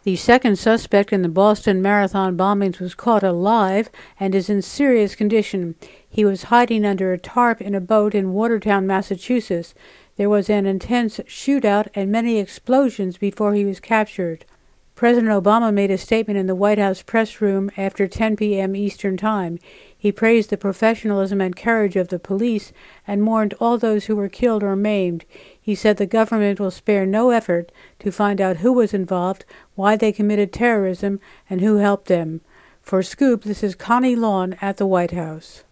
The second suspect in the Boston Marathon bombings was caught alive and is in serious condition. He was hiding under a tarp in a boat in Watertown, Massachusetts. There was an intense shootout and many explosions before he was captured. President Obama made a statement in the White House press room after 10 p.m. Eastern Time. He praised the professionalism and courage of the police and mourned all those who were killed or maimed. He said the government will spare no effort to find out who was involved, why they committed terrorism, and who helped them. For Scoop, this is Connie Lawn at the White House.